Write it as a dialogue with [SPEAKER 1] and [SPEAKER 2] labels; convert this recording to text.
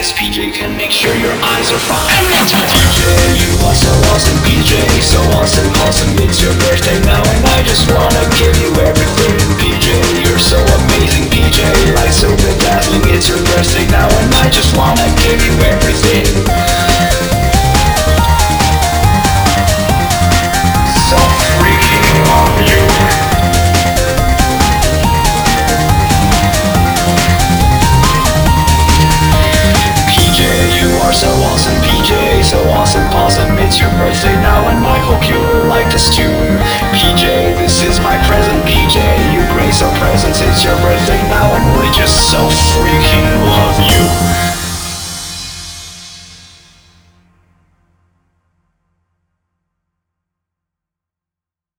[SPEAKER 1] Cause PJ can make sure your eyes are fine. PJ, you are so awesome. PJ, so awesome, awesome. It's your birthday now and I just wanna give you everything. PJ, you're so amazing. PJ, like so bedazzling. It's your birthday now and I just wanna give you everything. So freaking love you. So awesome, PJ, so awesome, awesome. It's your birthday now and I hope you like this tune. PJ, this is my present. PJ, you grace our presents. It's your birthday now and we're just so freaking